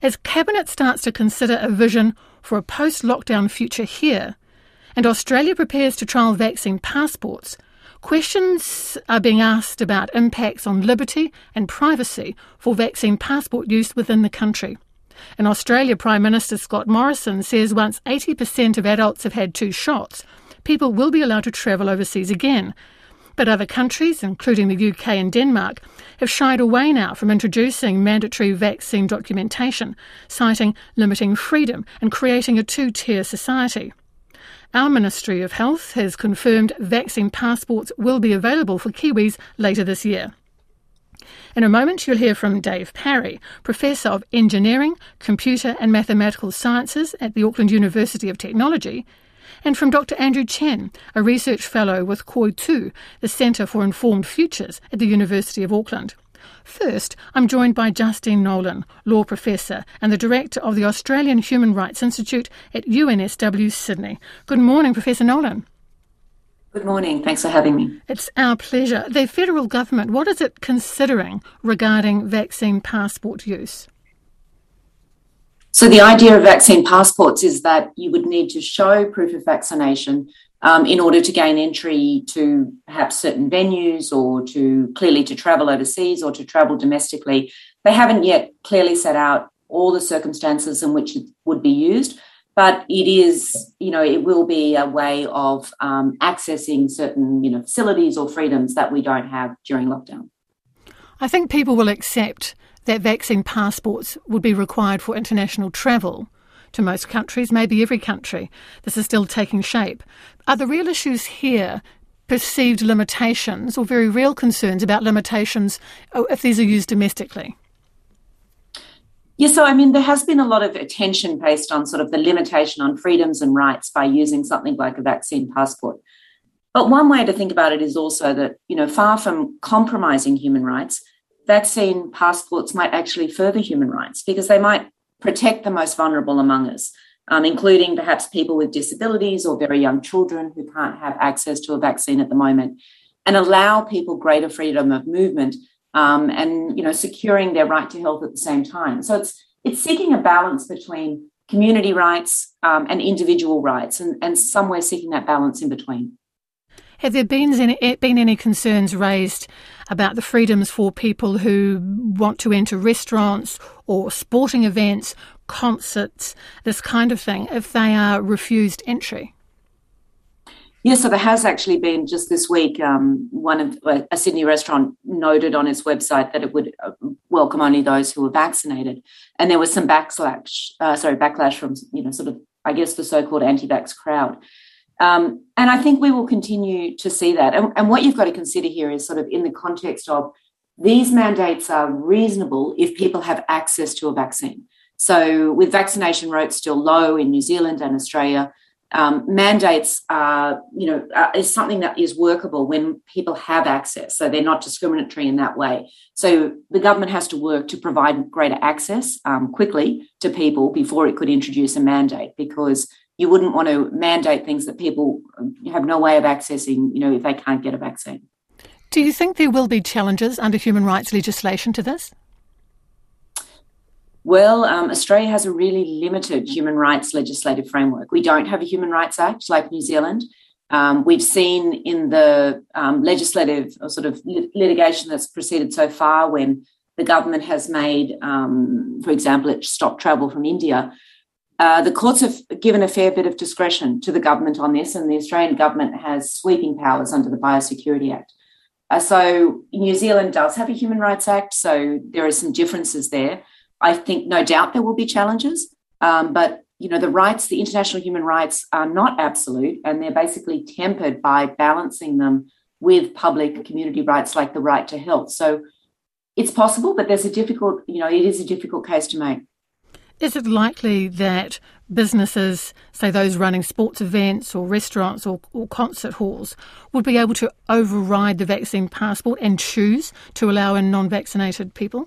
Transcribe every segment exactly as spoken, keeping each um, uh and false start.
As Cabinet starts to consider a vision for a post-lockdown future here, and Australia prepares to trial vaccine passports, questions are being asked about impacts on liberty and privacy for vaccine passport use within the country. In Australia, Prime Minister Scott Morrison says once eighty percent of adults have had two shots, people will be allowed to travel overseas again. But other countries, including the U K and Denmark, have shied away now from introducing mandatory vaccine documentation, citing limiting freedom and creating a two-tier society. Our Ministry of Health has confirmed vaccine passports will be available for Kiwis later this year. In a moment, you'll hear from Dave Parry, Professor of Engineering, Computer and Mathematical Sciences at the Auckland University of Technology, and from Doctor Andrew Chen, a research fellow with Koi Tu, the Centre for Informed Futures at the University of Auckland. First, I'm joined by Justine Nolan, Law Professor and the Director of the Australian Human Rights Institute at U N S W Sydney. Good morning, Professor Nolan. Good morning. Thanks for having me. It's our pleasure. The federal government, what is it considering regarding vaccine passport use? So the idea of vaccine passports is that you would need to show proof of vaccination um, in order to gain entry to perhaps certain venues or to clearly to travel overseas or to travel domestically. They haven't yet clearly set out all the circumstances in which it would be used, but it is, you know, it will be a way of um, accessing certain, you know, facilities or freedoms that we don't have during lockdown. I think people will accept that vaccine passports would be required for international travel to most countries, maybe every country. This is still taking shape. Are the real issues here perceived limitations or very real concerns about limitations if these are used domestically? Yes, so I mean, there has been a lot of attention based on sort of the limitation on freedoms and rights by using something like a vaccine passport. But one way to think about it is also that, you know, far from compromising human rights, vaccine passports might actually further human rights because they might protect the most vulnerable among us, um, including perhaps people with disabilities or very young children who can't have access to a vaccine at the moment, and allow people greater freedom of movement um, and, you know, securing their right to health at the same time. So it's it's seeking a balance between community rights um, and individual rights, and, and somewhere seeking that balance in between. Have there been any, been any concerns raised about the freedoms for people who want to enter restaurants or sporting events, concerts, this kind of thing, if they are refused entry? Yes, so there has actually been just this week, um, one of uh, a Sydney restaurant noted on its website that it would uh, welcome only those who were vaccinated, and there was some backlash, uh, sorry, backlash from, you know, sort of, I guess, the so-called anti-vax crowd. Um, and I think we will continue to see that. And, and what you've got to consider here is sort of in the context of these mandates are reasonable if people have access to a vaccine. So with vaccination rates still low in New Zealand and Australia, um, mandates are, you know, are, is something that is workable when people have access. So they're not discriminatory in that way. So the government has to work to provide greater access um, quickly to people before it could introduce a mandate, because you wouldn't want to mandate things that people have no way of accessing, you know, if they can't get a vaccine. Do you think there will be challenges under human rights legislation to this? Well, um, Australia has a really limited human rights legislative framework. We don't have a Human Rights Act like New Zealand. Um, we've seen in the um, legislative or sort of lit- litigation that's proceeded so far when the government has made, um, for example, it stopped travel from India. Uh, the courts have given a fair bit of discretion to the government on this, and the Australian government has sweeping powers under the Biosecurity Act. Uh, so New Zealand does have a Human Rights Act, so there are some differences there. I think no doubt there will be challenges, um, but, you know, the rights, the international human rights are not absolute, and they're basically tempered by balancing them with public community rights like the right to health. So it's possible, but there's a difficult, you know, it is a difficult case to make. Is it likely that businesses, say those running sports events or restaurants or, or concert halls, would be able to override the vaccine passport and choose to allow in non-vaccinated people?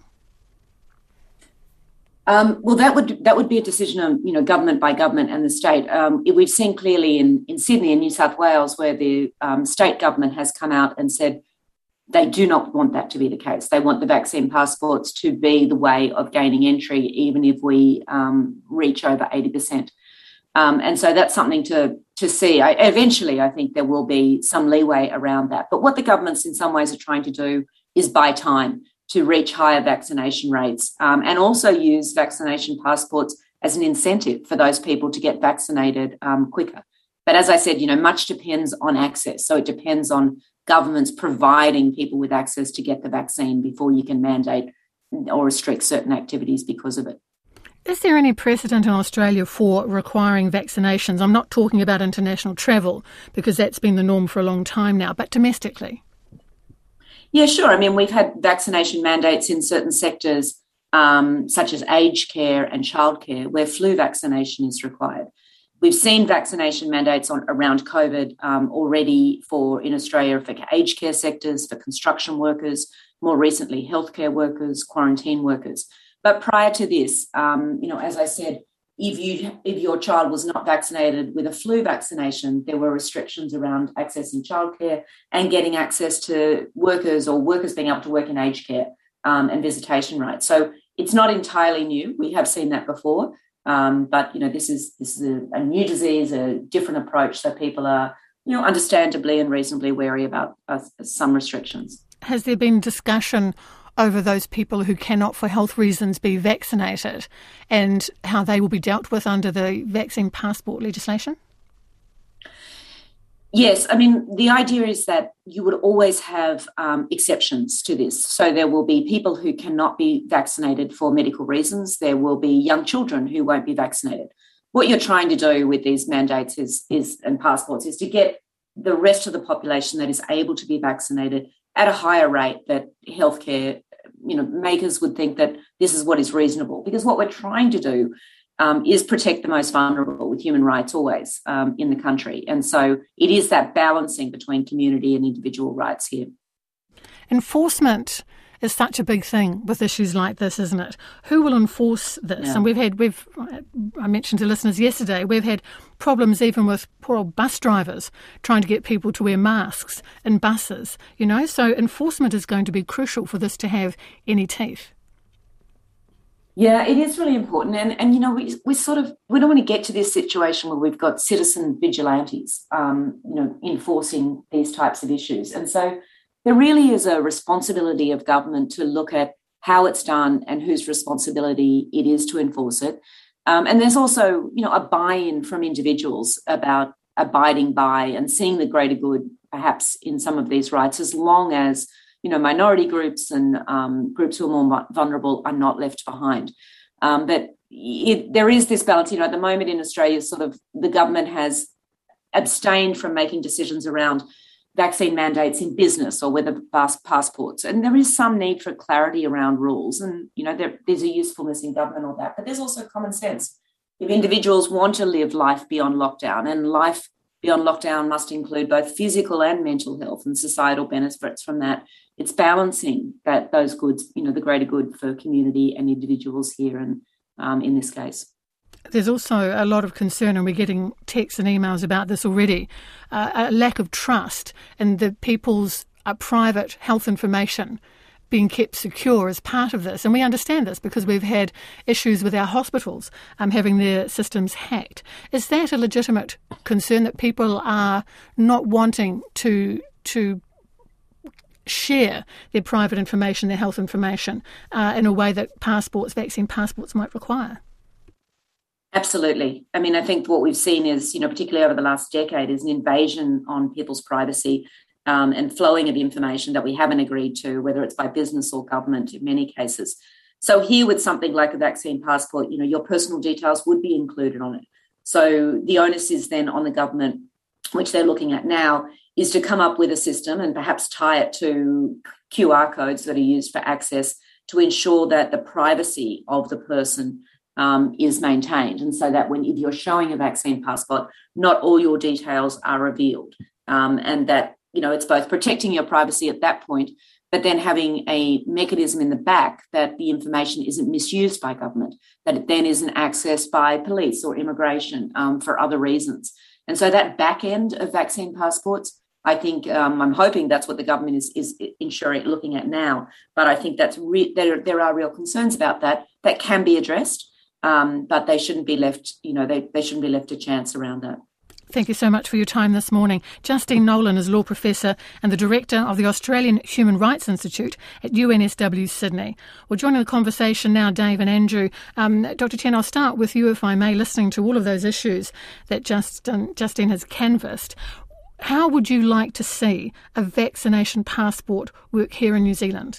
Um, well, that would that would be a decision of, you know, government by government and the state. Um, we've seen clearly in, in Sydney and New South Wales where the um, state government has come out and said they do not want that to be the case. They want the vaccine passports to be the way of gaining entry, even if we um, reach over eighty percent. Um, and so that's something to, to see. I, eventually, I think there will be some leeway around that. But what the governments in some ways are trying to do is buy time to reach higher vaccination rates, um, and also use vaccination passports as an incentive for those people to get vaccinated um, quicker. But as I said, you know, much depends on access. So it depends on governments providing people with access to get the vaccine before you can mandate or restrict certain activities because of it. Is there any precedent in Australia for requiring vaccinations? I'm not talking about international travel, because that's been the norm for a long time now, but domestically? Yeah, sure. I mean, we've had vaccination mandates in certain sectors, um, such as aged care and childcare, where flu vaccination is required. We've seen vaccination mandates on around COVID um, already for in Australia for aged care sectors, for construction workers, more recently healthcare workers, quarantine workers. But prior to this, um, you know, as I said, if you if your child was not vaccinated with a flu vaccination, there were restrictions around accessing childcare and getting access to workers or workers being able to work in aged care um, and visitation rights. So it's not entirely new. We have seen that before, um, but you know, this is this is a, a new disease, a different approach. So people are, you know, understandably and reasonably wary about uh, some restrictions. Has there been discussion over those people who cannot, for health reasons, be vaccinated, and how they will be dealt with under the vaccine passport legislation? Yes, I mean, the idea is that you would always have um, exceptions to this. So there will be people who cannot be vaccinated for medical reasons. There will be young children who won't be vaccinated. What you're trying to do with these mandates is, is and passports is to get the rest of the population that is able to be vaccinated at a higher rate that healthcare, you know, makers would think that this is what is reasonable. Because what we're trying to do um, is protect the most vulnerable with human rights always um, in the country. And so it is that balancing between community and individual rights here. Enforcement is such a big thing with issues like this, isn't it? Who will enforce this? Yeah. And we've had, we've, I mentioned to listeners yesterday, we've had problems even with poor old bus drivers trying to get people to wear masks in buses, you know? So enforcement is going to be crucial for this to have any teeth. Yeah, it is really important. And, and you know, we we sort of, we don't want to get to this situation where we've got citizen vigilantes, um, you know, enforcing these types of issues. And so there really is a responsibility of government to look at how it's done and whose responsibility it is to enforce it. Um, and there's also, you know, a buy-in from individuals about abiding by and seeing the greater good, perhaps, in some of these rights, as long as, you know, minority groups and um, groups who are more vulnerable are not left behind. Um, but it, there is this balance, you know, at the moment in Australia, sort of the government has abstained from making decisions around vaccine mandates in business or whether pass passports. And there is some need for clarity around rules. And, you know, there, there's a usefulness in government or that. But there's also common sense. If individuals want to live life beyond lockdown, and life beyond lockdown must include both physical and mental health and societal benefits from that, it's balancing that those goods, you know, the greater good for community and individuals here and um, in this case. There's also a lot of concern, and we're getting texts and emails about this already, uh, a lack of trust in the people's uh, private health information being kept secure as part of this. And we understand this because we've had issues with our hospitals um, having their systems hacked. Is that a legitimate concern, that people are not wanting to to share their private information, their health information, uh, in a way that passports, vaccine passports might require? Absolutely. I mean, I think what we've seen is, you know, particularly over the last decade, is an invasion on people's privacy um, and flowing of information that we haven't agreed to, whether it's by business or government in many cases. So here with something like a vaccine passport, you know, your personal details would be included on it. So the onus is then on the government, which they're looking at now, is to come up with a system and perhaps tie it to Q R codes that are used for access to ensure that the privacy of the person um, is maintained. And so that when if you're showing a vaccine passport, not all your details are revealed. Um, and that, you know, it's both protecting your privacy at that point, but then having a mechanism in the back that the information isn't misused by government, that it then isn't accessed by police or immigration um, for other reasons. And so that back end of vaccine passports I think um, I'm hoping that's what the government is is ensuring, looking at now. But I think that's re- there. There are real concerns about that that can be addressed, um, but they shouldn't be left. You know, they they shouldn't be left to chance around that. Thank you so much for your time this morning. Justine Nolan is Law Professor and the Director of the Australian Human Rights Institute at U N S W Sydney. We're joining the conversation now, Dave and Andrew. Um, Doctor Chen, I'll start with you, if I may, listening to all of those issues that Justine, Justine has canvassed. How would you like to see a vaccination passport work here in New Zealand?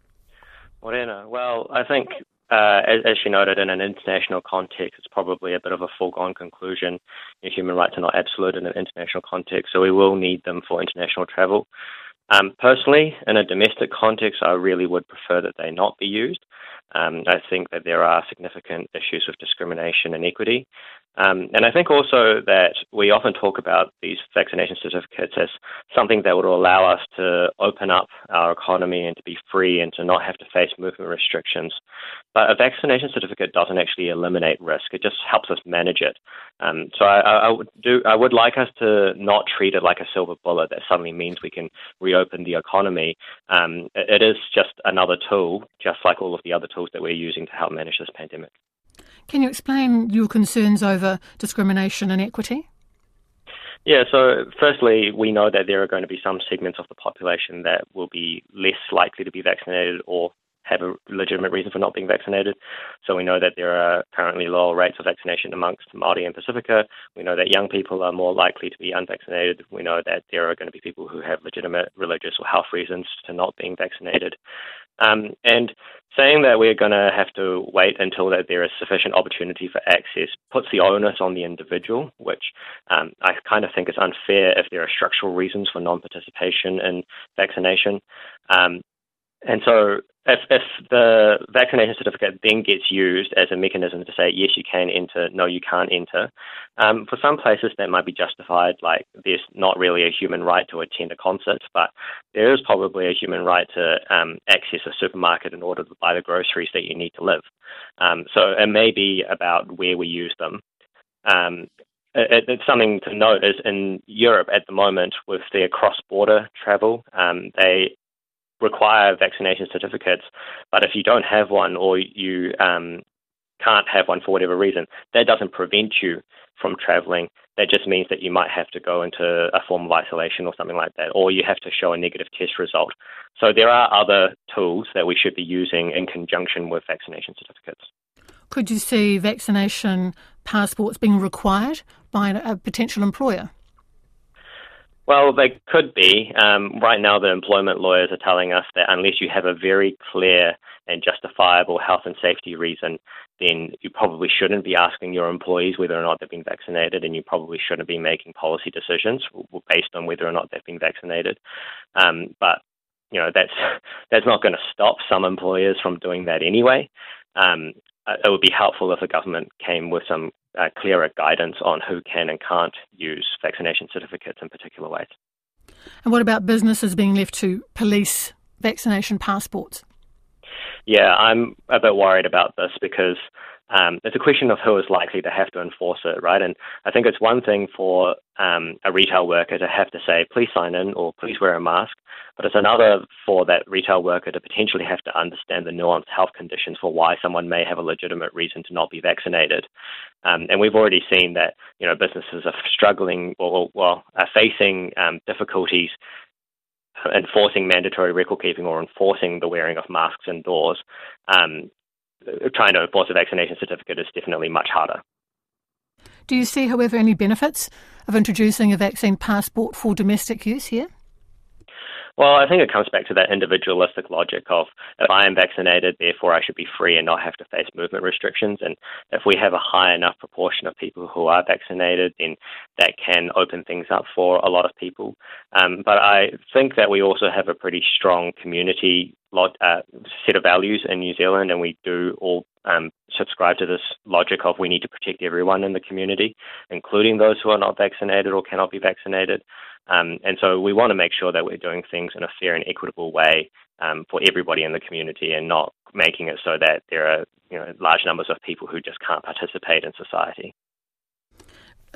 Morena, well, I think Uh, as, as she noted, in an international context, it's probably a bit of a foregone conclusion. You know, human rights are not absolute in an international context, so we will need them for international travel. Um, personally, in a domestic context, I really would prefer that they not be used. Um, I think that there are significant issues with discrimination and equity. Um, and I think also that we often talk about these vaccination certificates as something that would allow us to open up our economy and to be free and to not have to face movement restrictions. But a vaccination certificate doesn't actually eliminate risk. It just helps us manage it. Um, so I, I, would do, I would like us to not treat it like a silver bullet that suddenly means we can reopen the economy. Um, it, it is just another tool, just like all of the other tools that we're using to help manage this pandemic. Can you explain your concerns over discrimination and equity? Yeah, so firstly, we know that there are going to be some segments of the population that will be less likely to be vaccinated or have a legitimate reason for not being vaccinated. So we know that there are currently lower rates of vaccination amongst Māori and Pacifica. We know that young people are more likely to be unvaccinated. We know that there are going to be people who have legitimate religious or health reasons to not being vaccinated. Um, and saying that we're going to have to wait until that there is sufficient opportunity for access puts the onus on the individual, which um, I kind of think is unfair if there are structural reasons for non-participation in vaccination. Um, and so if, if the vaccination certificate then gets used as a mechanism to say, yes, you can enter, no, you can't enter, um, for some places that might be justified, like there's not really a human right to attend a concert, but there is probably a human right to um, access a supermarket in order to buy the groceries that you need to live. Um, so it may be about where we use them. Um, it, it's something to note is in Europe at the moment with their cross-border travel, um, they require vaccination certificates, but if you don't have one or you um, can't have one for whatever reason, that doesn't prevent you from traveling. That just means that you might have to go into a form of isolation or something like that, or you have to show a negative test result. So there are other tools that we should be using in conjunction with vaccination certificates. Could you see vaccination passports being required by a potential employer? Well, they could be. Um, right now, the employment lawyers are telling us that unless you have a very clear and justifiable health and safety reason, then you probably shouldn't be asking your employees whether or not they've been vaccinated, and you probably shouldn't be making policy decisions based on whether or not they've been vaccinated. Um, but, you know, that's that's not going to stop some employers from doing that anyway. Um, it would be helpful if the government came with some uh, clearer guidance on who can and can't use vaccination certificates in particular ways. And what about businesses being left to police vaccination passports? Yeah, I'm a bit worried about this because um, it's a question of who is likely to have to enforce it, right? And I think it's one thing for um, a retail worker to have to say, please sign in or please wear a mask, but it's another for that retail worker to potentially have to understand the nuanced health conditions for why someone may have a legitimate reason to not be vaccinated. Um, and we've already seen that, you know, businesses are struggling or, well, are facing um, difficulties enforcing mandatory record keeping or enforcing the wearing of masks indoors. Um, trying to enforce a vaccination certificate is definitely much harder. Do you see, however, any benefits of introducing a vaccine passport for domestic use here? Well, I think it comes back to that individualistic logic of if I am vaccinated, therefore I should be free and not have to face movement restrictions. And if we have a high enough proportion of people who are vaccinated, then that can open things up for a lot of people. Um, but I think that we also have a pretty strong community lot, uh, set of values in New Zealand, and we do all um, subscribe to this logic of we need to protect everyone in the community, including those who are not vaccinated or cannot be vaccinated. Um, and so we want to make sure that we're doing things in a fair and equitable way um, for everybody in the community and not making it so that there are, you know, large numbers of people who just can't participate in society.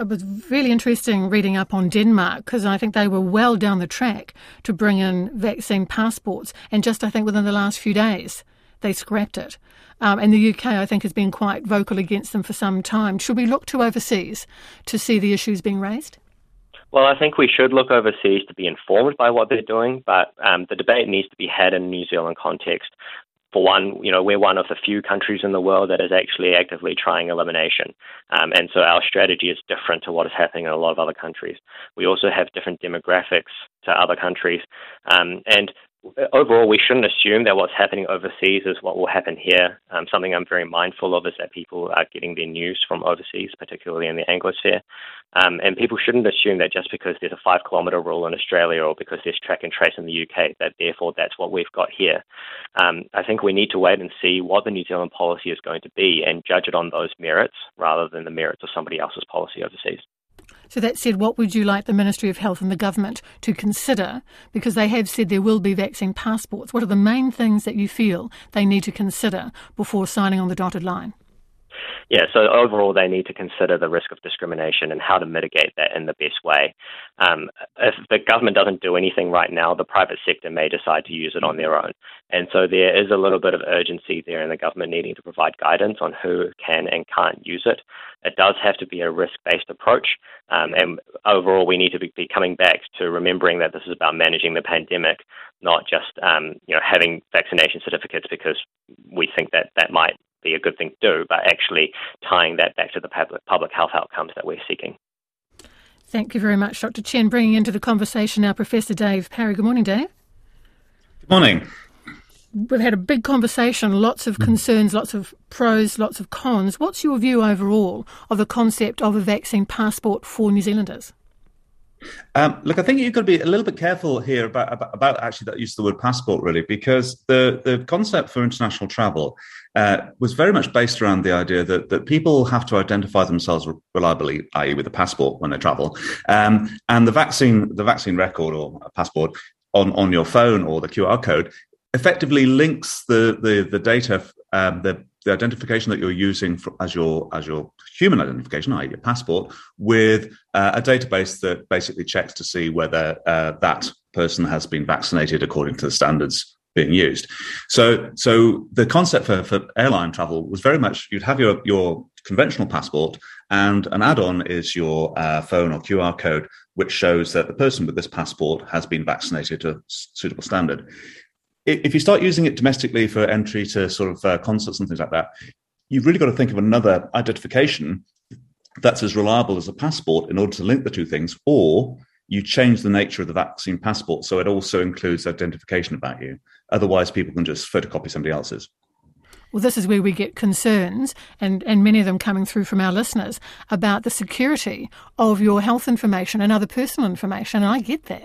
It was really interesting reading up on Denmark, because I think they were well down the track to bring in vaccine passports, and just I think within the last few days they scrapped it. Um, and the U K, I think, has been quite vocal against them for some time. Should we look to overseas to see the issues being raised? Well, I think we should look overseas to be informed by what they're doing, but um, the debate needs to be had in New Zealand context. For one, you know, we're one of the few countries in the world that is actually actively trying elimination. Um, and so our strategy is different to what is happening in a lot of other countries. We also have different demographics to other countries. Um, and overall, we shouldn't assume that what's happening overseas is what will happen here. Um, something I'm very mindful of is that people are getting their news from overseas, particularly in the Anglosphere. Um, and people shouldn't assume that just because there's a five-kilometre rule in Australia or because there's track and trace in the U K, that therefore that's what we've got here. Um, I think we need to wait and see what the New Zealand policy is going to be and judge it on those merits rather than the merits of somebody else's policy overseas. So that said, what would you like the Ministry of Health and the government to consider? Because they have said there will be vaccine passports. What are the main things that you feel they need to consider before signing on the dotted line? Yeah, so overall they need to consider the risk of discrimination and how to mitigate that in the best way. Um, if the government doesn't do anything right now, the private sector may decide to use it on their own. And so there is a little bit of urgency there in the government needing to provide guidance on who can and can't use it. It does have to be a risk-based approach. Um, and overall, we need to be, be coming back to remembering that this is about managing the pandemic, not just um, you know having vaccination certificates because we think that that might be a good thing to do, but actually tying that back to the public, public health outcomes that we're seeking. Thank you very much, Doctor Chen. Bringing into the conversation now Professor Dave Parry. Good morning, Dave. Good morning. We've had a big conversation, lots of concerns, lots of pros, lots of cons. What's your view overall of the concept of a vaccine passport for New Zealanders? Um, look, I think you've got to be a little bit careful here about, about, about actually that use of the word passport, really, because the, the concept for international travel uh, was very much based around the idea that, that people have to identify themselves reliably, that is with a passport when they travel. Um, and the vaccine the vaccine record or a passport on, on your phone or the Q R code effectively links the, the, the data, um, the the identification that you're using for, as your as your human identification, that is your passport, with uh, a database that basically checks to see whether uh, that person has been vaccinated according to the standards being used. So, so the concept for, for airline travel was very much you'd have your your conventional passport, and an add-on is your uh, phone or Q R code, which shows that the person with this passport has been vaccinated to a suitable standard. If you start using it domestically for entry to sort of uh, concerts and things like that, you've really got to think of another identification that's as reliable as a passport in order to link the two things, or you change the nature of the vaccine passport so it also includes identification about you. Otherwise, people can just photocopy somebody else's. Well, this is where we get concerns, and, and many of them coming through from our listeners, about the security of your health information and other personal information, and I get that.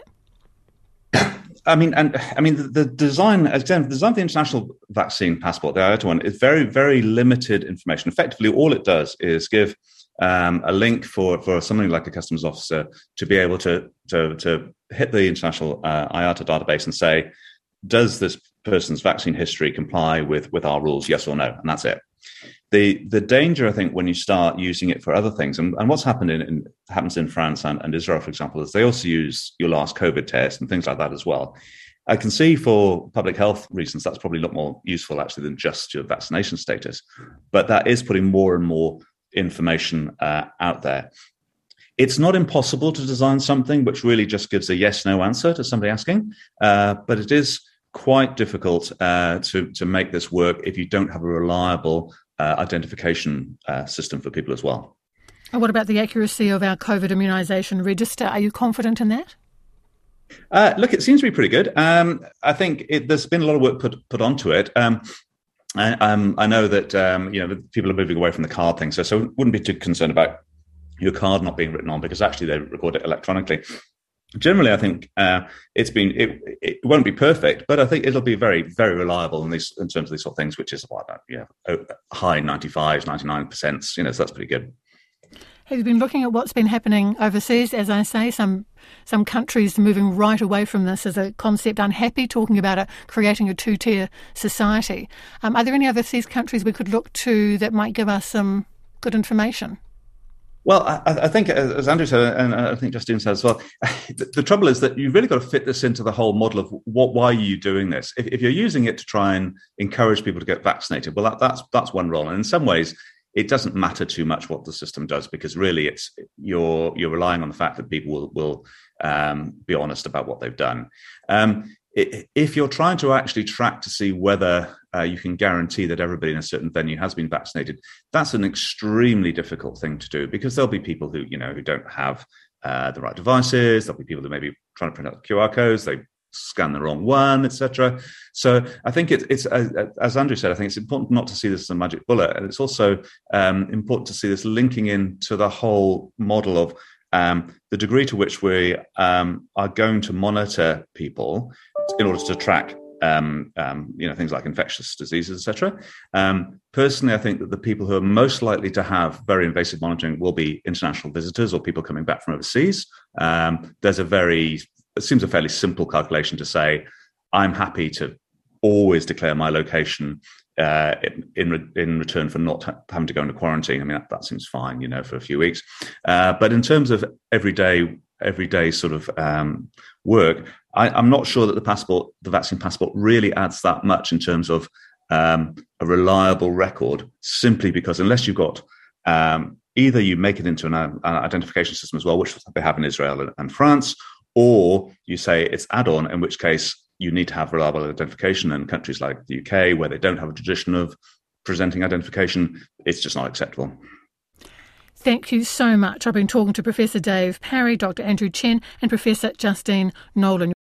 I mean, and I mean, the, the design, again, the design of the international vaccine passport, the I A T A one, is very, very limited information. Effectively, all it does is give um, a link for, for somebody like a customs officer to be able to to, to hit the international uh, I A T A database and say, does this person's vaccine history comply with, with our rules, yes or no? And that's it. The the danger, I think, when you start using it for other things, and, and what's happened in, in happens in France and, and Israel, for example, is they also use your last COVID test and things like that as well. I can see for public health reasons that's probably a lot more useful actually than just your vaccination status, but that is putting more and more information uh, out there. It's not impossible to design something which really just gives a yes/no answer to somebody asking, uh, but it is quite difficult uh, to to make this work if you don't have a reliable Uh, identification uh, system for people as well. And what about the accuracy of our COVID immunisation register? Are you confident in that? Uh, look, it seems to be pretty good. Um, I think it, there's been a lot of work put put onto it. Um, I, um, I know that um, you know people are moving away from the card thing, so so wouldn't be too concerned about your card not being written on because actually they record it electronically. Generally, I think uh, it's been it, it won't be perfect, but I think it'll be very, very reliable in these in terms of these sort of things, which is about that, yeah, high ninety-five, ninety-nine percent. You know, so that's pretty good. Have you been looking at what's been happening overseas? As I say, some some countries moving right away from this as a concept, unhappy, talking about it, creating a two-tier society. Um, are there any overseas countries we could look to that might give us some good information? Well, I, I think, as Andrew said, and I think Justine said as well, the, the trouble is that you've really got to fit this into the whole model of what, why are you doing this? If, if you're using it to try and encourage people to get vaccinated, well, that, that's that's one role. And in some ways, it doesn't matter too much what the system does, because really it's you're you're relying on the fact that people will, will um, be honest about what they've done. Um, If you're trying to actually track to see whether uh, you can guarantee that everybody in a certain venue has been vaccinated, that's an extremely difficult thing to do, because there'll be people who, you know, who don't have uh, the right devices. There'll be people who may be trying to print out Q R codes. They scan the wrong one, et cetera. So I think it, it's, uh, as Andrew said, I think it's important not to see this as a magic bullet. And it's also um, important to see this linking into the whole model of um, the degree to which we um, are going to monitor people in order to track, um, um, you know, things like infectious diseases, et cetera. Um, personally, I think that the people who are most likely to have very invasive monitoring will be international visitors or people coming back from overseas. Um, there's a very, it seems a fairly simple calculation to say, I'm happy to always declare my location uh, in in, in return for not ha- having to go into quarantine. I mean, that, that seems fine, you know, for a few weeks. Uh, but in terms of everyday, everyday sort of um, work, I, I'm not sure that the passport, the vaccine passport, really adds that much in terms of um, a reliable record, simply because unless you've got um, either you make it into an, an identification system as well, which they have in Israel and, and France, or you say it's add-on, in which case you need to have reliable identification. And countries like the U K, where they don't have a tradition of presenting identification, it's just not acceptable. Thank you so much. I've been talking to Professor Dave Parry, Doctor Andrew Chen and Professor Justine Nolan.